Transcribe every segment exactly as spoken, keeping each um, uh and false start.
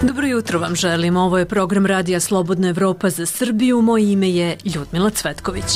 Dobro jutro vam želim. Ovo je program Radija Slobodna Evropa za Srbiju. Moje ime je Ljudmila Cvetković.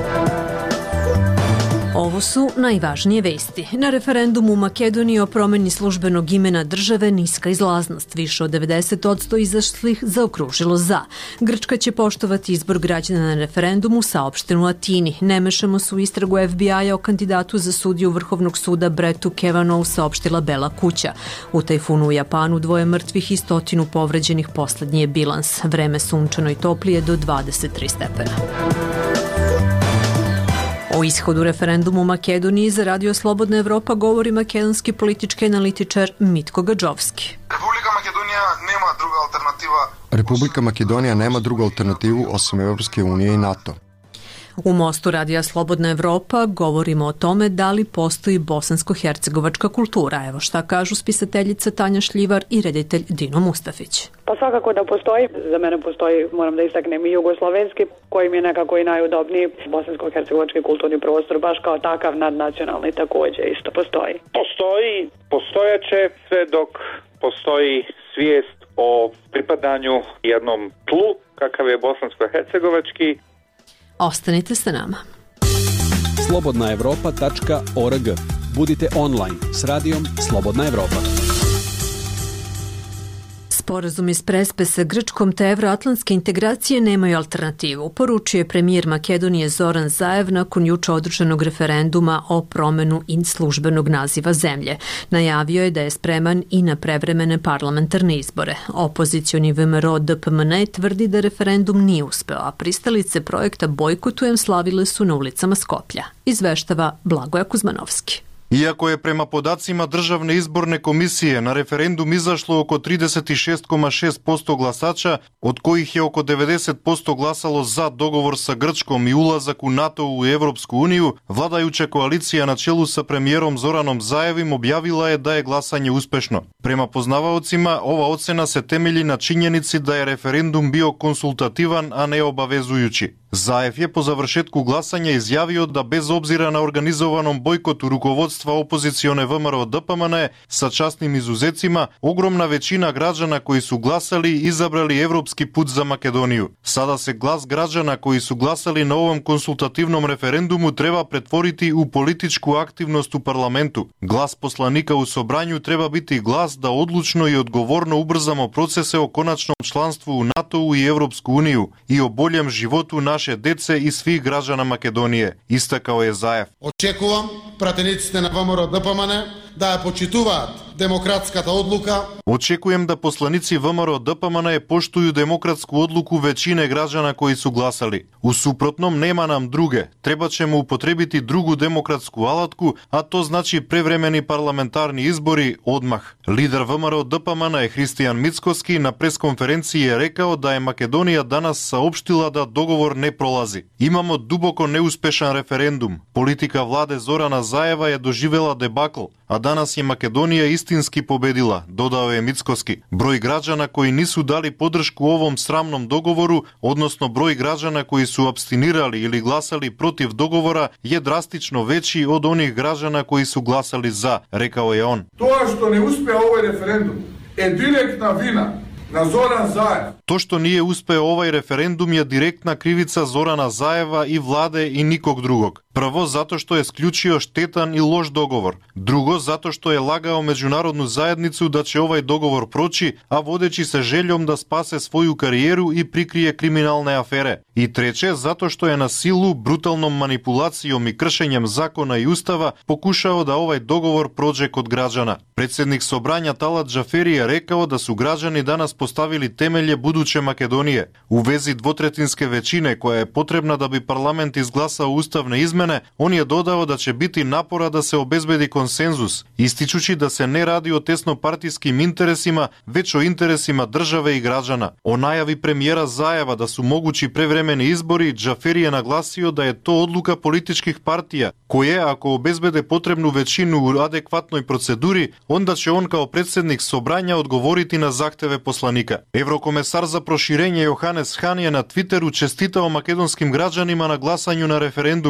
Ovo su najvažnije vesti. Na referendumu u Makedoniji o promeni službenog imena države niska izlaznost. Više od devedeset posto izašlih zaokružilo za. Grčka će poštovati izbor građana na referendumu, saopšteno u Atini. Ne mešamo se u istragu F B I-a o kandidatu za sudiju Vrhovnog suda Brettu Kavanaghu, saopštila Bela kuća. U tajfunu u Japanu dvoje mrtvih i stotinu povređenih, poslednji je bilans. Vreme sunčano i toplije do dvadeset tri stepena. O ishodu referendumu u Makedoniji za Radio Slobodna Evropa govori makedonski politički analitičar Mitko Gadžovski. Republika Makedonija nema druga alternativa. Republika Makedonija nema drugu alternativu osim Evropske unije i NATO. U Mostu Radija Slobodna Evropa govorimo o tome da li postoji bosansko-hercegovačka kultura. Evo šta kažu spisateljica Tanja Šljivar i reditelj Dino Mustafić. Pa svakako da postoji. Za mene postoji, moram da istaknem, i jugoslovenski, koji mi je nekako i najudobniji. Bosansko-hercegovački kulturni prostor, baš kao takav nadnacionalni, također isto postoji. Postoji, postojaće sve dok postoji svijest o pripadanju jednom tlu, kakav je bosansko-hercegovački. Ostanite sa nama. slobodna evropa tačka org. Budite online s radijom Slobodna Evropa. Sporazum iz Prespe sa Grčkom te evroatlantske integracije nemaju alternativu, poručio je premijer Makedonije Zoran Zaev nakon juče održanog referenduma o promenu in službenog naziva zemlje. Najavio je da je spreman i na prevremene parlamentarne izbore. Opozicioni V M R O D P M N tvrdi da referendum nije uspeo, a pristalice projekta Bojkotujem slavile su na ulicama Skoplja. Izveštava Blagoja Kuzmanovski. Iako je prema podacima Državne izborne komisije na referendum izašlo oko trideset šest zarez šest posto glasača, od kojih je oko devedeset posto glasalo za dogovor sa Grčkom i ulazak u NATO u Evropsku uniju, vladajuća koalicija na čelu sa premijerom Zoranom Zaevim objavila je da je glasanje uspešno. Prema poznavaocima, ova ocena se temelji na činjenici da je referendum bio konsultativan, a ne obavezujući. Zaev je po završetku glasanja izjavio da bez obzira na organizovanom bojkotu rukovodstva opozicione V M R O D P M N sa časnim izuzecima, ogromna većina građana koji su glasali izabrali evropski put za Makedoniju. Sada se glas građana koji su glasali na ovom konsultativnom referendumu treba pretvoriti u političku aktivnost u parlamentu. Glas poslanika u sobranju treba biti glas da odlučno i odgovorno ubrzamo procese o konačnom članstvu u NATO i Evropsku uniju i o boljem životu naše dece i svih građana Makedonije, istakao je Zaev. Очекувам пратениците на V M R O D P M N да ја почитуваат демократската одлука. Очекуjem da poslanici V M R O D P M N poštuju demokratsku odluku većine građana koji su glasali. U suprotnom nema nam druge. Treba ćemo upotrebiti drugu demokratsku alatku, a to znači prevremeni parlamentarni izbori odmah. Lider V M R O D P M N Hristijan Mickoski na preskonferenciji je rekao da je Makedonija danas saopštila da dogovor ne prolazi. Imamo duboko neuspešan referendum. Politika vlade Zorana Zaeva je doživela debakl, a danas je Makedonija istinski pobedila, dodao je Mickoski. Broj građana koji nisu dali podršku ovom sramnom dogovoru, odnosno broj građana koji su apstinirali ili glasali protiv dogovora, je drastično veći od onih građana koji su glasali za, rekao je on. To što ne uspeo ovaj referendum je direktna vina na Zoran Zaev. To što nije uspeo ovaj referendum je direktna krivica Zorana Zaeva i vlade i nikog drugog. Prvo, zato što je sključio štetan i loš dogovor. Drugo, zato što je lagao međunarodnu zajednicu da će ovaj dogovor proći, a vodeći se željom da spase svoju karijeru i prikrije kriminalne afere. I treće, zato što je na silu, brutalnom manipulacijom i kršenjem zakona i ustava pokušao da ovaj dogovor prođe kod građana. Predsjednik Sobranja Talat Džaferi je rekao da su građani danas postavili temelje buduće Makedonije. U vezi dvotretinske većine koja je potrebna da bi parlament izglasao ustavne izmene, on je dodao da će biti napora da se obezbedi konsenzus, ističući da se ne radi o tesnopartijskim interesima, već o interesima države i građana. O najavi premijera Zaeva da su mogući prevremeni izbori, Džaferi je naglasio da je to odluka političkih partija, koje, ako obezbede potrebnu većinu u adekvatnoj proceduri, onda će on kao predsjednik Sobranja odgovoriti na zahteve poslanika. Evrokomesar za proširenje Johannes Hahn je na Twitteru čestitao makedonskim građanima na glasanju na referendumu.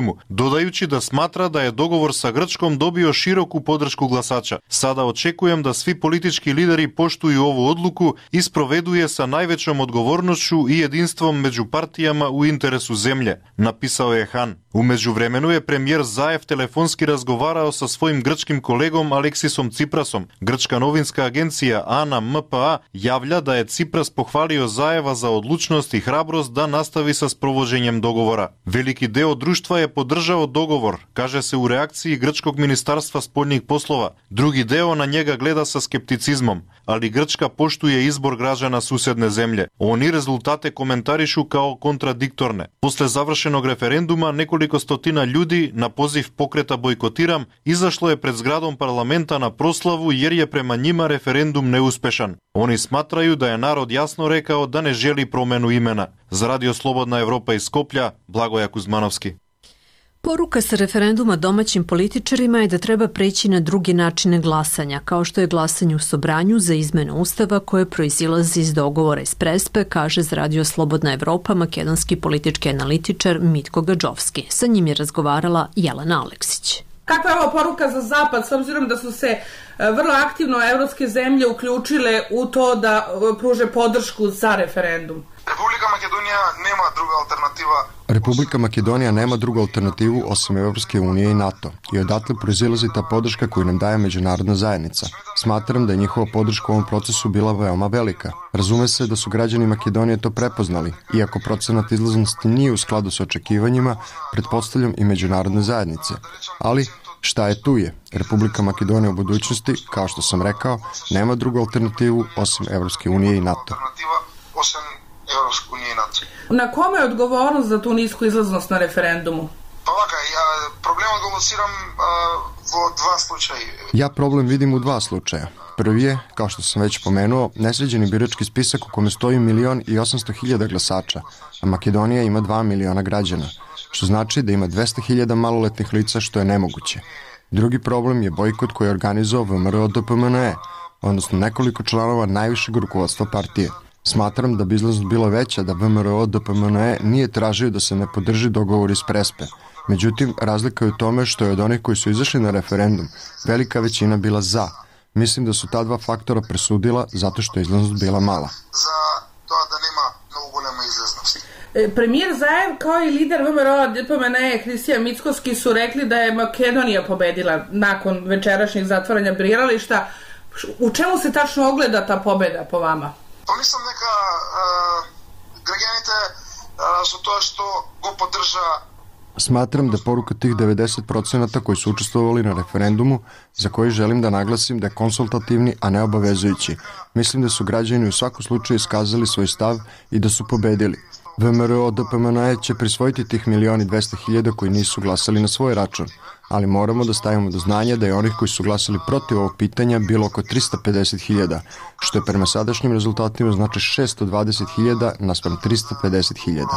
додајучи да сматра да е договор sa Грчком добио широку подршку гласача. Сада очекувам да сви политички лидери поштују ову одлуку и спроведуе sa највеќом одговорношću и единством меѓу партијама у интересу земље, написал е Хан. У меѓувремену е премиер Заев телефонски разговарал со својим грчким колегом Алексисом Ципрасом. Грчка новинска агенција АНА М П А јавља да е Ципрас похвалио Заева за одлучност и храброст да настави со спровоđenjem договора. Велики дел друштва е поддржао договор, каже се у реакцiji Грчког министарства спољних послова. Други дел на njega гледа со скептицизмом, али Грчка поштуе избор граđana суседне земље. Они резултате коментаришу као контрадикторне. После завршеног референдума неколико стотина људи на позив покрета Бојкотирам изашло е пред зградом парламента на прославу јер е према њима референдум неуспешан. Они сматрају да е народ јасно рекао да не жели промену имена. За Радио Слободна Европа из Скопља, Благоја Кузмановски. Poruka sa referenduma domaćim političarima je da treba preći na druge načine glasanja, kao što je glasanje u Sobranju za izmenu ustava koje proizilazi iz dogovora iz Prespe, kaže za Radio Slobodna Evropa makedonski politički analitičar Mitko Gadžovski. Sa njim je razgovarala Jelena Aleksić. Kakva je ovo poruka za Zapad, s obzirom da su se vrlo aktivno evropske zemlje uključile u to da pruže podršku za referendum? Republika Makedonija nema druga alternativa. Republika Makedonija nema drugu alternativu osim Evropske unije i NATO i odatle proizilazi ta podrška koju nam daje međunarodna zajednica. Smatram da je njihova podrška u ovom procesu bila veoma velika. Razume se da su građani Makedonije to prepoznali, iako procenat izlaznosti nije u skladu sa očekivanjima, pretpostavljam i međunarodne zajednice. Ali šta je tu je? Republika Makedonija u budućnosti, kao što sam rekao, nema drugu alternativu osim Evropske unije i NATO. Na kome je odgovornost za tu nisku izlaznost na referendumu? Pa ovaka, ja problemat ga lociram u dva slučaja. Ja problem vidim u dva slučaja. Prvi je, kao što sam već pomenuo, nesređeni birački spisak u kome stoji milion i osamsto hiljada glasača, a Makedonija ima dva miliona građana, što znači da ima dvesta hiljada maloletnih lica, što je nemoguće. Drugi problem je bojkot koji je organizovao V M R O D P M N E, odnosno nekoliko članova najvišeg rukovodstva partije. Smatram da bi izlaznost bila veća da V M R O D P M N E nije tražio da se ne podrži dogovor iz Prespe. Međutim, razlika je u tome što je od onih koji su izašli na referendum velika većina bila za. Mislim da su ta dva faktora presudila zato što je izlaznost bila mala. Za to da nema mnogo golema izlaznosti. Premijer Zaev kao i lider V M R O D P M N E Hristijan Mickoski su rekli da je Makedonija pobedila nakon večerašnjeg zatvaranja birališta. U čemu se tačno ogleda ta pobeda po vama? Pa mislim neka uh, građanite uh, su to što go podrža. Smatram da poruka tih devedeset procenata koji su učestvovali na referendumu, za koji želim da naglasim da je konsultativni, a ne obavezujući. Mislim da su građani u svakom slučaju iskazali svoj stav i da su pobedili. V M R O D P M N E će prisvojiti tih milion i dvesta hiljada koji nisu glasali na svoj račun, ali moramo da stavimo do znanja da je onih koji su glasali protiv ovog pitanja bilo oko trista pedeset hiljada, što je prema sadašnjim rezultatima znači šesto dvadeset hiljada naspram trista pedeset hiljada.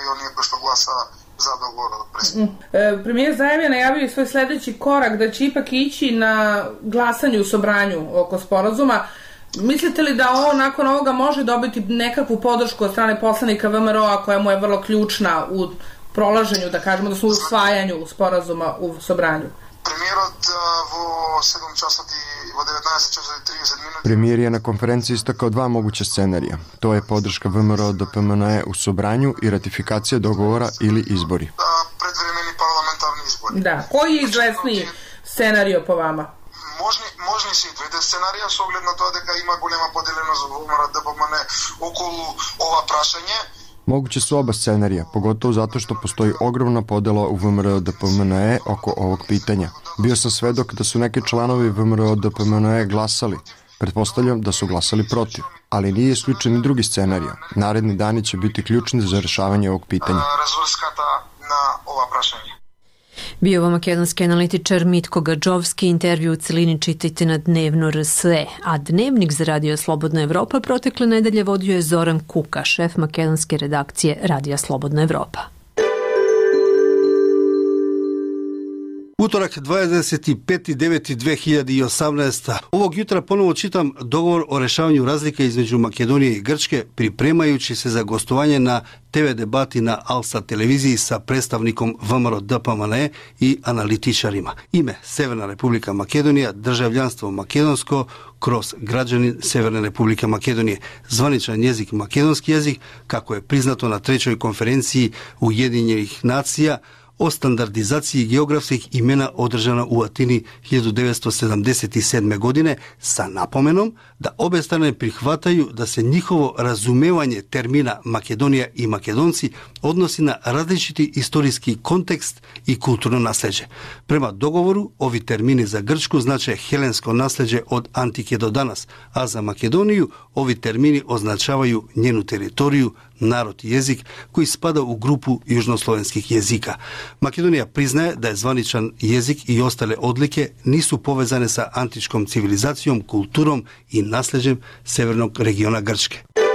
E, premijer Zaev je najavio svoj sledeći korak da će ipak ići na glasanju u Sobranju oko sporazuma. Mislite li da ovo nakon ovoga može dobiti nekakvu podršku od strane poslanika V M R O-a koja mu je vrlo ključna u prolaženju, da kažemo, da su u usvajanju sporazuma u Sobranju? Premijerot u sedam časova i devetnaest časova i trideset minuta. Premijer je na konferenciji istakao dva moguća scenarija. To je podrška V M R O D P M N E u Sobranju i ratifikacija dogovora ili izbori. Predvremeni parlamentarni izbori. Da. Koji je izvesniji scenario po vama? Možni, možni si двете сценарија со оглед на тоа дека има голема поделеност во V M R O D P M N E околу ова прашање. Moguće su oba scenarija, pogotovo zato što postoji ogromna podela u V M R O D P M N E oko ovog pitanja. Bio sam svedok da su neki članovi V M R O D P M N E glasali. Pretpostavljam da su glasali protiv, ali nije isključen i drugi scenarij. Naredni dani će biti ključni za rešavanje ovog pitanja. Разврската на ова прашање. Bio ovo makedonski analitičar Mitko Gadžovski, intervju u celini čitajte na Dnevno R S E, a Dnevnik za Radio Slobodna Evropa protekle nedelje vodio je Zoran Kuka, šef makedonske redakcije Radija Slobodna Evropa. Utorak dvadeset peti deveti dve hiljade osamnaeste. Ovog jutra ponovo čitam dogovor o rešavanju razlika između Makedonije i Grčke, pripremajući se za gostovanje na te ve debati na Alsa televiziji sa predstavnikom V M R O D P M N E i analitičarima. Ime Severna Republika Makedonija, državljanstvo makedonsko, kroz građanin Severne Republike Makedonije, zvaničan jezik makedonski jezik, kako je priznato na trećoj konferenciji Ujedinjenih nacija o standardizaciji geografskih imena održana u Atini hiljadu devetsto sedamdeset sedme. godine sa napomenom da obe strane prihvataju da se njihovo razumevanje termina Makedonija i Makedonci odnosi na različiti istorijski kontekst i kulturno nasleđe. Prema dogovoru, ovi termini za Grčku znače helensko nasleđe od antike do danas, a za Makedoniju ovi termini označavaju njenu teritoriju, narod i jezik koji spada u grupu južnoslovenskih jezika. Makedonija priznaje da je zvaničan jezik i ostale odlike nisu povezane sa antičkom civilizacijom, kulturom i nasleđem severnog regiona Grčke.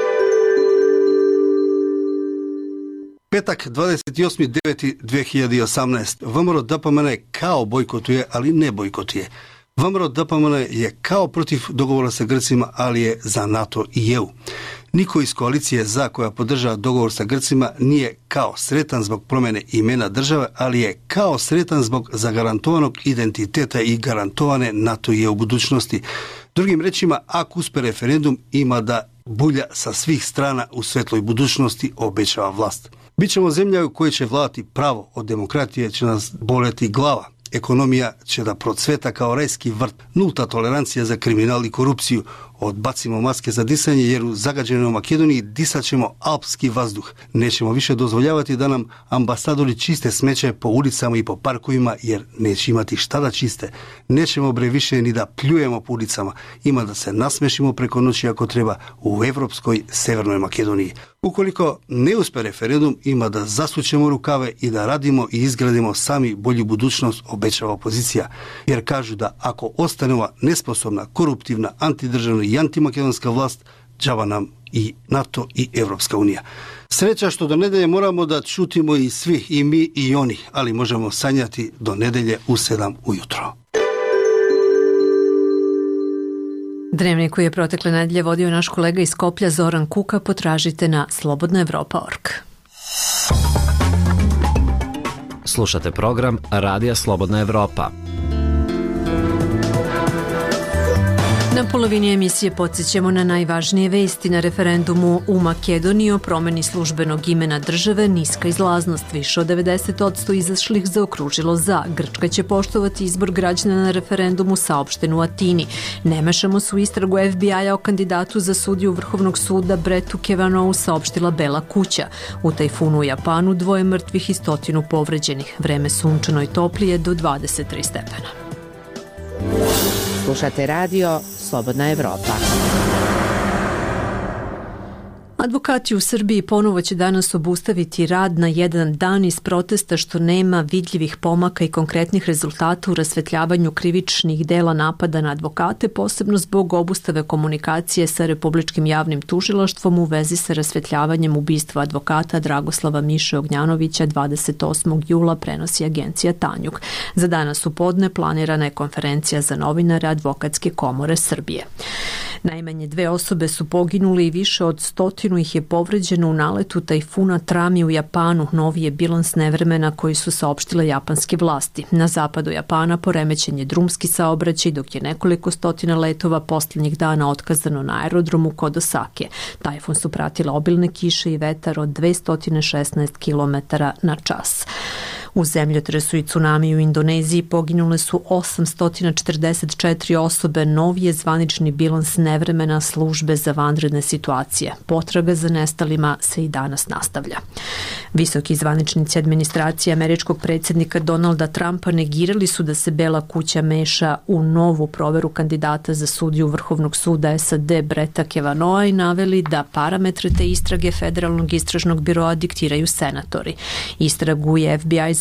Petak dvadeset osmi deveti dve hiljade osamnaeste. V M R O D P M N E kao bojkotuje, ali ne bojkotuje. V M R O D P M N E je kao protiv dogovora sa Grcima, ali je za NATO i E U. Niko iz koalicije za koja podržava dogovor sa Grcima nije kao sretan zbog promjene imena države, ali je kao sretan zbog zagarantovanog identiteta i garantovane NATO i E U budućnosti. Drugim rečima, ako uspe referendum, ima da bulja sa svih strana u svetloj budućnosti, obećava vlast. Bićemo zemlja u kojoj će vladati pravo, od demokratije će nas boleti glava. Ekonomija će da procveta kao rajski vrt, nulta tolerancija za kriminal i korupciju. Odbacimo maske za disanje jer u zagađenoj Makedoniji disat ćemo alpski vazduh. Nećemo više dozvoljavati da nam ambasadori čiste smeće po ulicama i po parkovima jer neće imati šta da čiste. Nećemo bre više ni da pljujemo po ulicama. Ima da se nasmešimo preko noći ako treba u evropskoj Severnoj Makedoniji. Ukoliko ne uspe referendum, ima da zasučemo rukave i da radimo i izgradimo sami bolju budućnost, obećava opozicija. Jer kažu da ako ostane ova nesposobna, koruptivna, antidržavna i antimakedonska vlast, džaba nam i NATO i Evropska unija. Sreća što do nedelje moramo da čutimo i svi, i mi i oni, ali možemo sanjati do nedelje u sedam ujutro. Dnevnik koji je protekle nedelje vodio naš kolega iz Skoplja Zoran Kuka potražite na slobodna evropa tačka org. Slušate program Radija Slobodna Evropa. Na polovini emisije podsjećamo na najvažnije vesti. Na referendumu u Makedoniji o promeni službenog imena države niska izlaznost. Više od devedeset posto izašlih zaokružilo za. Grčka će poštovati izbor građana na referendumu, saopšten u Atini. Ne mešamo se u istragu F B I-a o kandidatu za sudiju Vrhovnog suda Bretu Kavanaghu, saopštila Bela kuća. U tajfunu u Japanu dvoje mrtvih i stotinu povređenih. Vreme sunčano i toplije do dvadeset tri stepena. Slušate radio Slobodna Evropa. Advokati u Srbiji ponovo će danas obustaviti rad na jedan dan iz protesta što nema vidljivih pomaka i konkretnih rezultata u rasvetljavanju krivičnih dela napada na advokate, posebno zbog obustave komunikacije sa Republičkim javnim tužilaštvom u vezi sa rasvetljavanjem ubistva advokata Dragoslava Miše Ognjanovića dvadeset osmog jula, prenosi agencija Tanjug. Za danas u podne planirana je konferencija za novinare Advokatske komore Srbije. Najmanje dve osobe su poginule i više od stotinu ih je povređeno u naletu tajfuna Trami u Japanu. Novi je bilans nevremena koji su saopštile japanske vlasti. Na zapadu Japana poremećen je drumski saobraćaj, dok je nekoliko stotina letova posljednjih dana otkazano na aerodromu kod Osake. Tajfun su pratile obilne kiše i vetar od dvesta šesnaest kilometara na čas. U zemljotresu i tsunami u Indoneziji poginule su osamsto četrdeset četiri osobe. Novi je zvanični bilans nevremena službe za vanredne situacije. Potraga za nestalima se i danas nastavlja. Visoki zvaničnici administracije američkog predsjednika Donalda Trumpa negirali su da se Bela kuća meša u novu proveru kandidata za sudiju Vrhovnog suda S A D Breta Kavanagha i naveli da parametre te istrage Federalnog istražnog biroa diktiraju senatori. Istragu je F B I za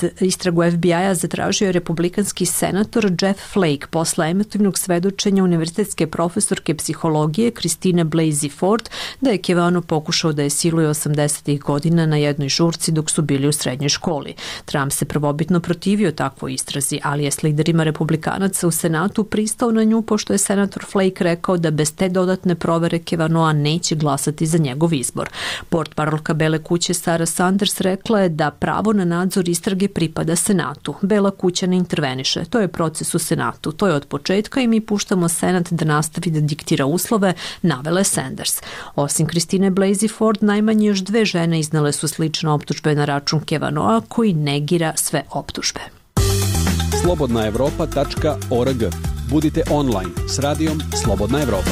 istragu F B I-a zatražio je republikanski senator Jeff Flake posle emotivnog svedočenja univerzitetske profesorke psihologije Christine Blasey Ford da je Kevano pokušao da je siluje osamdesetih godina na jednoj žurci dok su bili u srednjoj školi. Trump se prvobitno protivio takvoj istrazi, ali je s liderima republikanaca u Senatu pristao na nju pošto je senator Flake rekao da bez te dodatne provere Kevanoa neće glasati za njegov izbor. Portparolka Bele kuće Sarah Sanders rekla je da pravo na nadzor istrage pripada Senatu. Bela kuća ne interveniše. To je proces u Senatu. To je od početka i mi puštamo Senat da nastavi da diktira uslove, navele Sanders. Osim Christine Blasey Ford, najmanje još dve žene iznale su slične optužbe na račun Kevanoa koji negira sve optužbe. slobodna evropa tačka org. Budite online s radijom Slobodna Evropa.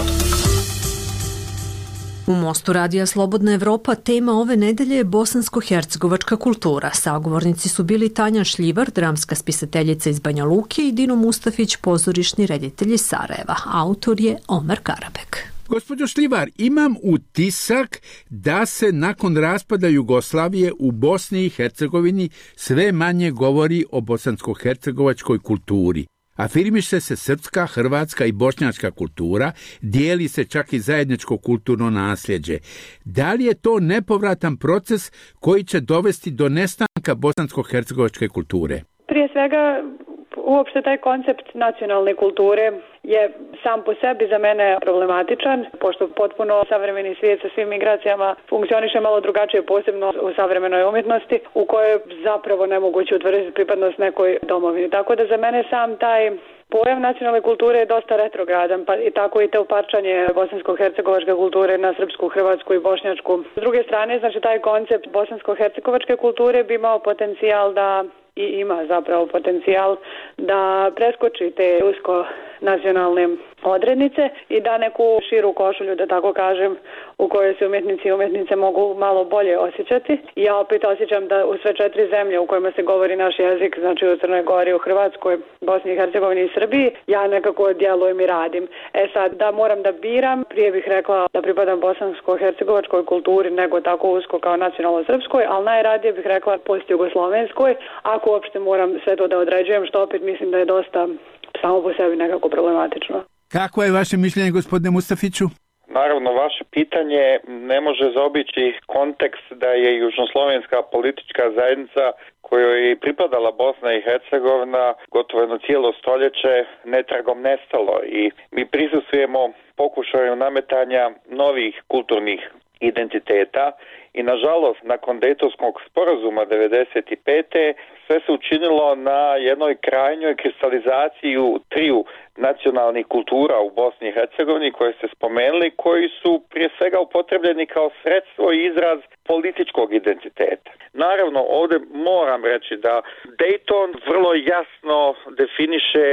U Mostu radija Slobodna Evropa tema ove nedelje je bosansko-hercegovačka kultura. Sagovornici su bili Tanja Šljivar, dramska spisateljica iz Banja Luke i Dino Mustafić, pozorišni reditelj iz Sarajeva. Autor je Omer Karabek. Gospođo Šljivar, imam utisak da se nakon raspada Jugoslavije u Bosni i Hercegovini sve manje govori o bosansko-hercegovačkoj kulturi. Afirmiše se srpska, hrvatska i bošnjačka kultura, dijeli se čak i zajedničko kulturno nasljeđe. Da li je to nepovratan proces koji će dovesti do nestanka bosansko-hercegovačke kulture? Prije svega, uopšte taj koncept nacionalne kulture je sam po sebi za mene problematičan, pošto potpuno savremeni svijet sa svim migracijama funkcioniše malo drugačije, posebno u savremenoj umjetnosti, u kojoj je zapravo nemoguće utvrditi pripadnost nekoj domovini. Tako da za mene sam taj pojam nacionalne kulture je dosta retrogradan, pa i tako i to parčanje bosansko-hercegovačke kulture na srpsku, hrvatsku i bošnjačku. S druge strane, znači taj koncept bosansko-hercegovačke kulture bi imao potencijal da i ima zapravo potencijal da preskoči te usko nacionalne odrednice i da neku širu košulju, da tako kažem, u kojoj se umjetnici i umjetnice mogu malo bolje osjećati. Ja opet osjećam da u sve četiri zemlje u kojima se govori naš jezik, znači u Crnoj Gori, u Hrvatskoj, Bosni i Hercegovini i Srbiji, ja nekako djelujem i radim. E sad, da moram da biram, prije bih rekla da pripadam bosansko-hercegovačkoj kulturi nego tako usko kao nacionalno-srpskoj, ali najradije bih rekla post-jugoslovenskoj, ako uopšte moram sve to da određujem, što opet mislim da je dosta samo po sebi nekako problematično. Kako je vaše mišljenje, gospodine Mustafiću? Naravno, vaše pitanje ne može zaobići kontekst da je južnoslovenska politička zajednica kojoj je pripadala Bosna i Hercegovina gotovo jedno cijelo stoljeće netragom nestalo i mi prisustvujemo pokušaju nametanja novih kulturnih identiteta i nažalost nakon Dejtonskog sporazuma devedeset pete sve se učinilo na jednoj krajnjoj kristalizaciji u triju nacionalnih kultura u Bosni i Hercegovini koje ste spomenuli, koji su prije svega upotrebljeni kao sredstvo i izraz političkog identiteta. Naravno, ovdje moram reći da Dayton vrlo jasno definiše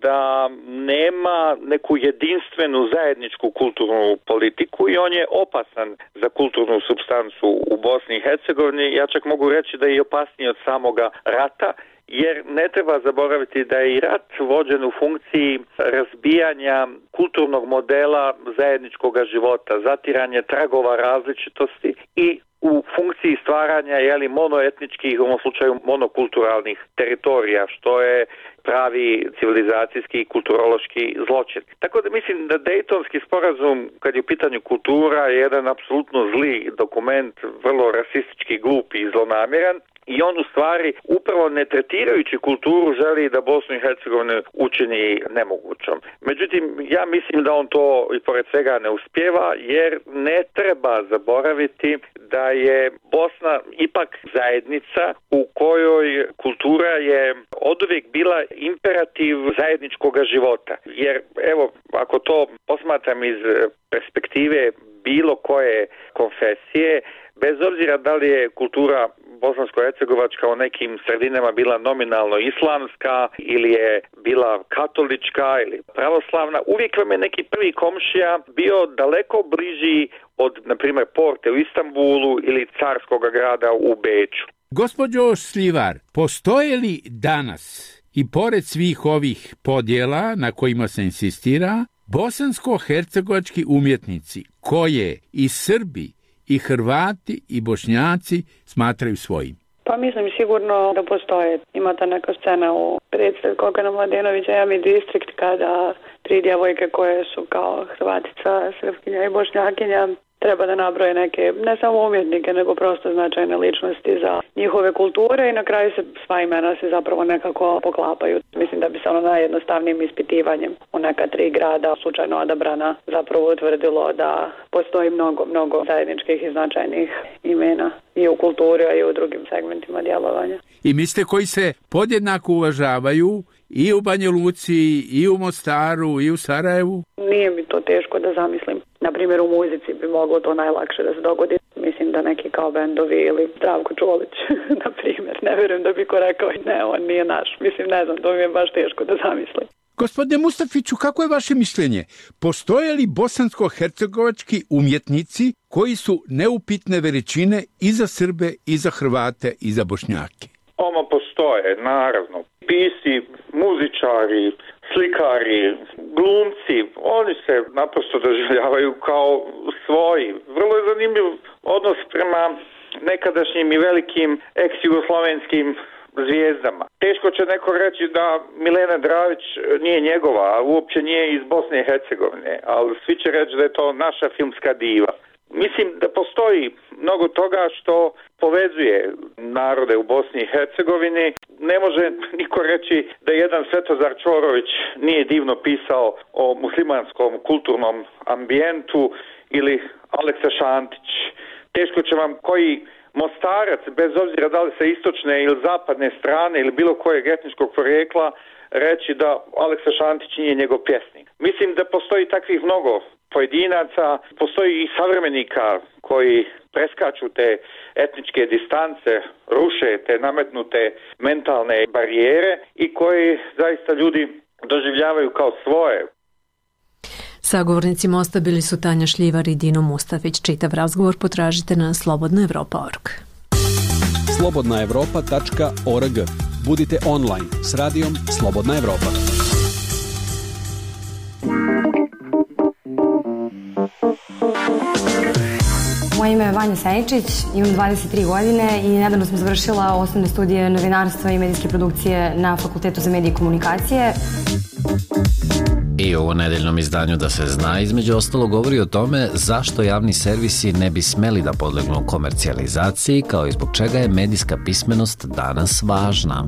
da nema neku jedinstvenu zajedničku kulturnu politiku i on je opasan za kulturnu supstancu u Bosni i Hercegovini. Ja čak mogu reći da je opasniji od samoga rata, jer ne treba zaboraviti da je i rat vođen u funkciji razbijanja kulturnog modela zajedničkog života, zatiranje tragova različitosti i u funkciji stvaranja jeli, monoetničkih, u ovom slučaju monokulturalnih teritorija, što je pravi civilizacijski i kulturološki zločin. Tako da mislim da Dejtonski sporazum, kad je u pitanju kultura, je jedan apsolutno zli dokument, vrlo rasistički, glup i zlonamjeran. I on u stvari, upravo ne tretirajući kulturu, želi da Bosnu i Hercegovinu učini nemogućom. Međutim, ja mislim da on to i pored svega ne uspijeva, jer ne treba zaboraviti da je Bosna ipak zajednica u kojoj kultura je oduvijek bila imperativ zajedničkog života. Jer, evo, ako to posmatram iz perspektive bilo koje konfesije, bez obzira da li je kultura bosansko-hercegovačka u nekim sredinama bila nominalno islamska ili je bila katolička ili pravoslavna, uvijek vam je neki prvi komšija bio daleko bliži od, na primjer, Porte u Istanbulu ili Carskog grada u Beču. Gospođo Šljivar, postoje li danas i pored svih ovih podjela na kojima se insistira, bosansko-hercegovački umjetnici koje i Srbi i Hrvati i Bošnjaci smatraju svojim? Pa mislim sigurno da postoje. Ima ta neka scena u predstavi Kokana Mladenovića, Jami Distrikt, kada tri djevojke koje su kao Hrvatica, Srpkinja i Bošnjakinja treba da nabroje neke, ne samo umjetnike, nego prosto značajne ličnosti za njihove kulture i na kraju se sva imena se zapravo nekako poklapaju. Mislim da bi se ono najjednostavnijim ispitivanjem u neka tri grada slučajno odabrana zapravo utvrdilo da postoji mnogo, mnogo zajedničkih i značajnih imena i u kulturi, a i u drugim segmentima djelovanja. I mislite koji se podjednako uvažavaju i u Banja Luci, i u Mostaru, i u Sarajevu? Nije mi to teško da zamislim. Na primjer, u muzici bi moglo to najlakše da se dogodi. Mislim da neki kao bendovi ili Zdravko Čolić, na primjer. Ne vjerujem da bi ko rekao, ne, on nije naš. Mislim, ne znam, to mi je baš teško da zamislim. Gospodine Mustafiću, kako je vaše mišljenje? Postoje li bosansko-hercegovački umjetnici koji su neupitne veličine i za Srbe, i za Hrvate, i za Bošnjake? Ono postoje, naravno. Pisci, muzičari, slikari, glumci, oni se naprosto doživljavaju kao svoji. Vrlo je zanimljiv odnos prema nekadašnjim i velikim ex-jugoslovenskim zvijezdama. Teško će neko reći da Milena Dravić nije njegova, a uopće nije iz Bosne i Hercegovine, ali svi će reći da je to naša filmska diva. Mislim da postoji mnogo toga što povezuje narode u Bosni i Hercegovini. Ne može niko reći da jedan Svetozar Čorović nije divno pisao o muslimanskom kulturnom ambijentu ili Aleksa Šantić. Teško će vam koji Mostarac, bez obzira da li sa istočne ili zapadne strane ili bilo kojeg etničkog porijekla, reći da Aleksa Šantić nije njegov pjesnik. Mislim da postoji takvih mnogo pojedinaca, postoji i savremenika koji preskaču te etničke distance, ruše te nametnute mentalne barijere i koji zaista ljudi doživljavaju kao svoje. Sagovornici Mosta bili su Tanja Šljivar i Dino Mustafić. Čitav razgovor potražite na slobodna evropa tačka org. slobodna evropa tačka org. Budite online s radijom Slobodna Evropa. Moje ime je Vanja Seničić, imam dvadeset tri godine i nedavno sam završila osnovne studije novinarstva i medijske produkcije na Fakultetu za medije i komunikacije. I u nedeljnom izdanju Da se zna između ostalo govori o tome zašto javni servisi ne bi smeli da podlegnu komercijalizaciji, kao i zbog čega je medijska pismenost danas važna.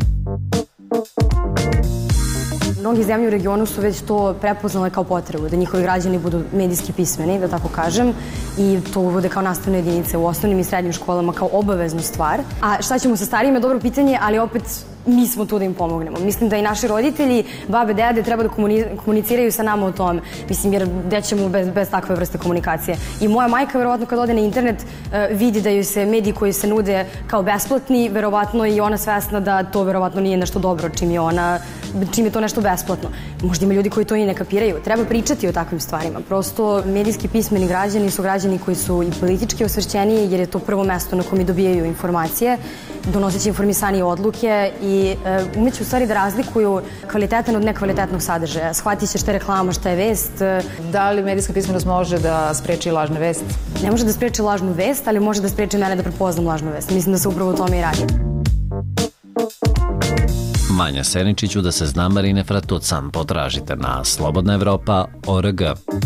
Mnogi zemlje u regionu su već to prepoznale kao potrebu, da njihovi građani budu medijski pismeni, da tako kažem, i to uvode kao nastavne jedinice u osnovnim i srednjim školama kao obaveznu stvar. A šta ćemo sa starijima je dobro pitanje, ali opet mi smo tu da im pomognemo. Mislim da i naši roditelji, babe, dede treba da komuniciraju sa nama o tome. Mislim, jer gde ćemo bez, bez takve vrste komunikacije. I moja majka, verovatno, kad ode na internet, vidi da joj se mediji koji se nude kao besplatni, verovatno i ona svesna da to verovatno nije nešto dobro čim je ona, čim je to nešto besplatno. Možda ima ljudi koji to i ne kapiraju. Treba pričati o takvim stvarima. Prosto, medijski pismeni građani su građani koji su i politički osvešćeniji, jer je to prvo mesto na kome dobijaju informacije, donoseći informisanije odluke i e, umeću u stvari da razlikuju kvalitetan od nekvalitetnog sadržaja. Shvatit će šta je reklama, šta je vest. Da li medijska pismenost može da spreči lažne vest? Ne može da spreči lažnu vest, ali može da spreči mene da prepoznam lažnu vest. Mislim da se upravo o tome i radi. Manja Seničiću Da se zna Marine Fratucan potražite na slobodna evropa tačka org.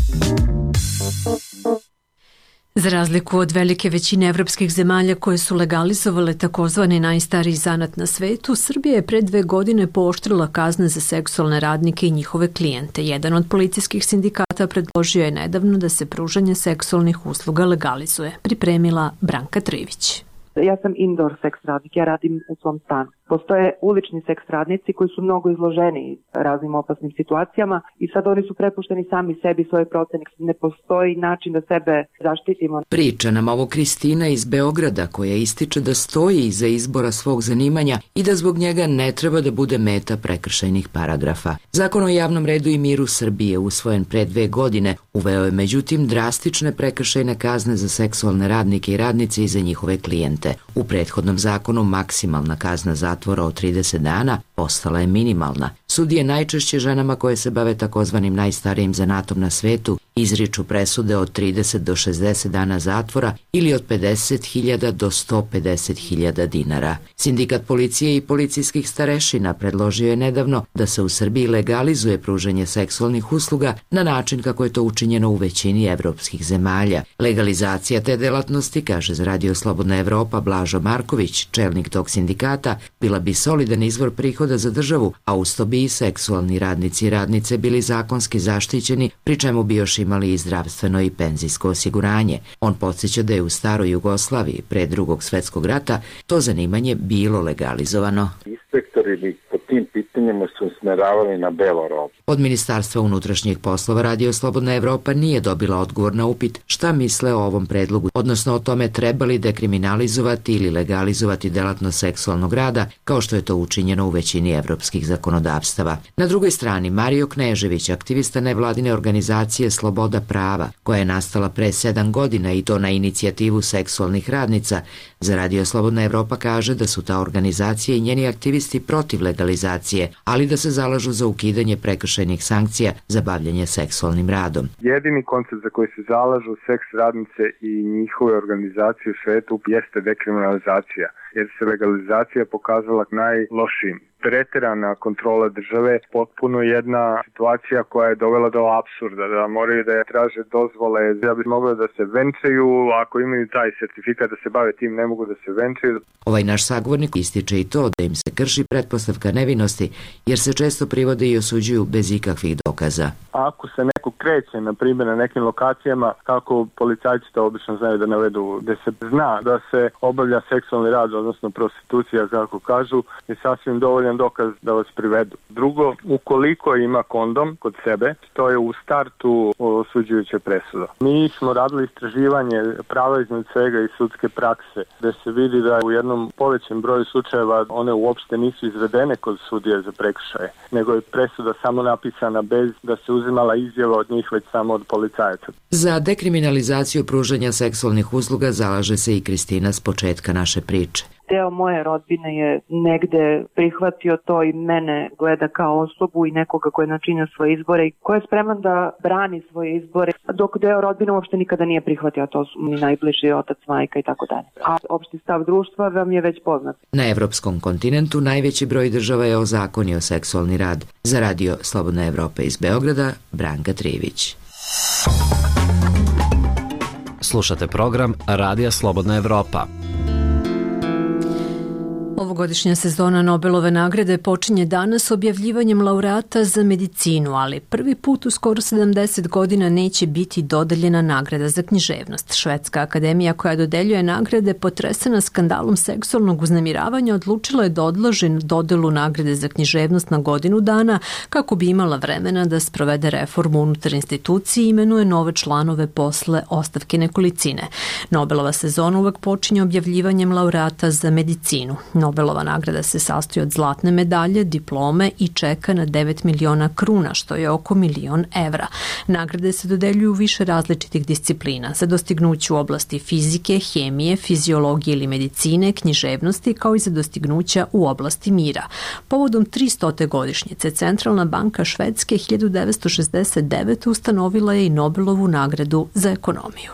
Za razliku od velike većine evropskih zemalja koje su legalizovale takozvani najstariji zanat na svetu, Srbija je pre dve godine pooštrila kazne za seksualne radnike i njihove klijente. Jedan od policijskih sindikata predložio je nedavno da se pružanje seksualnih usluga legalizuje. Pripremila Branka Trivić. Ja sam indoor seks radnik, ja radim u svom stanu. Postoje ulični seks radnici koji su mnogo izloženi raznim opasnim situacijama i sad oni su prepušteni sami sebi, svoj procenik. Ne postoji način da sebe zaštitimo. Priča nam ovo Kristina iz Beograda, koja ističe da stoji iza izbora svog zanimanja i da zbog njega ne treba da bude meta prekršajnih paragrafa. Zakon o javnom redu i miru Srbije, usvojen pre dve godine, uveo je međutim drastične prekršajne kazne za seksualne radnike i radnice i za njihove klijente. U prethodnom zakonu maksimalna kazna zatvora od trideset dana postala je minimalna. Sudije najčešće ženama koje se bave takozvanim najstarijim zanatom na svetu izriču presude od trideset do šezdeset dana zatvora ili od pedeset hiljada do sto pedeset hiljada dinara. Sindikat policije i policijskih starešina predložio je nedavno da se u Srbiji legalizuje pružanje seksualnih usluga na način kako je to učinjeno u većini evropskih zemalja. Legalizacija te delatnosti, kaže za Radio Slobodna Evropa Blažo Marković, čelnik tog sindikata, bila bi solidan izvor prihoda za državu, a uz to bi i seksualni radnici i radnice bili zakonski zaštićeni, pri čemu bi još imali i zdravstveno i penzijsko osiguranje. On podsjeća da je u staroj Jugoslaviji pre drugog svetskog rata to zanimanje bilo legalizovano. Inspektori bi po tim pitanjima su usmeravali na belo robu. Od Ministarstva unutrašnjih poslova Radio Slobodna Evropa nije dobila odgovor na upit šta misle o ovom predlogu, odnosno o tome treba li dekriminalizovati ili legalizovati delatnost seksualnog rada, kao što je to učinjeno u većini evropskih zakonodavstava. Na drugoj strani, Mario Knežević, aktivista nevladine organizacije Sloboda prava, koja je nastala pre sedam godina i to na inicijativu seksualnih radnica, za Radio Slobodna Evropa kaže da su ta organizacija i njeni aktivisti protiv legalizacije, ali da se zalažu za ukidanje prekršajnih sankcija za bavljanje seksualnim radom. Jedini koncept za koji se zalažu seks radnice i njihove organizacije u svetu jeste dekriminalizacija, jer se legalizacija pokazala najlošijim. Preterana kontrola države, potpuno jedna situacija koja je dovela do apsurda, da moraju da je traže dozvole, da bi mogli da se venčaju, ako imaju taj sertifikat da se bave tim, ne mogu da se venčaju. Ovaj naš sagovornik ističe i to da im se krši pretpostavka nevinosti, jer se često privode i osuđuju bez ikakvih dokaza. Ako se neko kreće, na primjer, na nekim lokacijama, kako policajci to obično znaju da navedu, gde se zna da se obavlja seksualni rad, odnosno prostitucija, kako kažu, je sasvim dovoljan dokaz da vas privedu. Drugo, ukoliko ima kondom kod sebe, to je u startu osuđujuća presuda. Mi smo radili istraživanje prava iznad svega i sudske prakse, gde se vidi da u jednom povećem broju slučajeva one uopšte nisu izvedene kod sudije za prekršaje, nego je presuda samo napisana bez da se uzimala izjava od njih, već samo od policajaca. Za dekriminalizaciju pružanja seksualnih usluga zalaže se i Kristina s početka naše priče. Deo moje rodbine je negde prihvatio to i mene gleda kao osobu i nekoga ko je načinio svoje izbore i ko je spreman da brani svoje izbore, dok deo rodbine uopšte nikada nije prihvatio, to su mi najbliži otac, majka i tako dalje. A opšti stav društva vam je već poznat. Na evropskom kontinentu najveći broj država je ozakonio seksualni rad. Za Radio Slobodna Evropa iz Beograda, Branka Trivić. Slušate program Radija Slobodna Evropa. Ovogodišnja sezona Nobelove nagrade počinje danas objavljivanjem laureata za medicinu, ali prvi put u skoro sedamdeset godina neće biti dodeljena nagrada za književnost. Švedska akademija koja dodeljuje nagrade potresena skandalom seksualnog uznemiravanja odlučila je da odloži dodelu nagrade za književnost na godinu dana kako bi imala vremena da sprovede reformu unutar institucije i imenuje nove članove posle ostavke nekolicine. Nobelova sezona uvek počinje objavljivanjem laureata za medicinu. Nobelova nagrada se sastoji od zlatne medalje, diplome i čeka na devet miliona kruna, što je oko milion evra. Nagrade se dodeljuju u više različitih disciplina, za dostignuće u oblasti fizike, hemije, fiziologije ili medicine, književnosti, kao i za dostignuća u oblasti mira. Povodom tristote godišnjice Centralna banka Švedske hiljadu devetsto šezdeset devete. ustanovila je i Nobelovu nagradu za ekonomiju.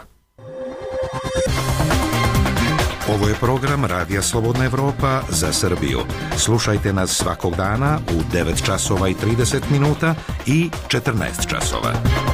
Ovo je program Radija Slobodna Evropa za Srbiju. Slušajte nas svakog dana u devet časova i trideset minuta i četrnaest časova.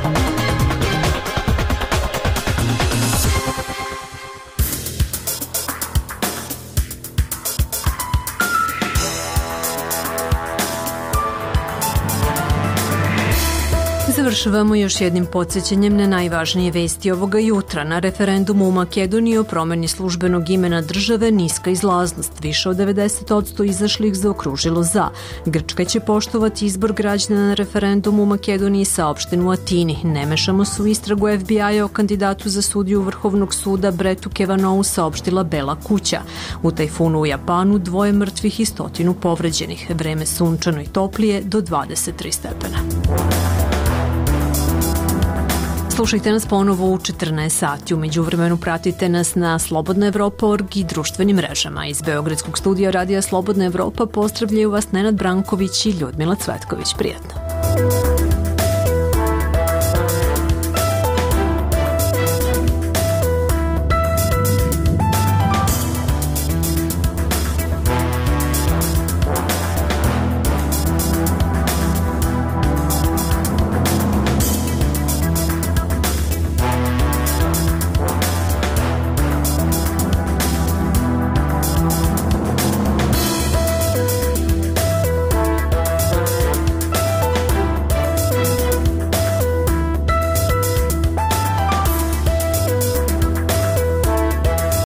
Završavamo još jednim podsjećanjem na najvažnije vesti ovoga jutra. Na referendumu u Makedoniji o promeni službenog imena države niska izlaznost. Više od devedeset posto izašlih zaokružilo za. Grčka će poštovati izbor građana na referendumu u Makedoniji, saopšteno u Atini. Ne mešamo se u istragu F B I-a o kandidatu za sudiju Vrhovnog suda Bretu Kevanou, saopštila Bela kuća. U tajfunu u Japanu dvoje mrtvih i stotinu povređenih. Vreme sunčano i toplije do dvadeset tri stepena. Slušajte nas ponovo u četrnaest sati. U međuvremenu pratite nas na slobodna evropa tačka org i društvenim mrežama. Iz Beogradskog studija Radija Slobodna Evropa pozdravljaju vas Nenad Branković i Ljudmila Cvetković. Prijatno.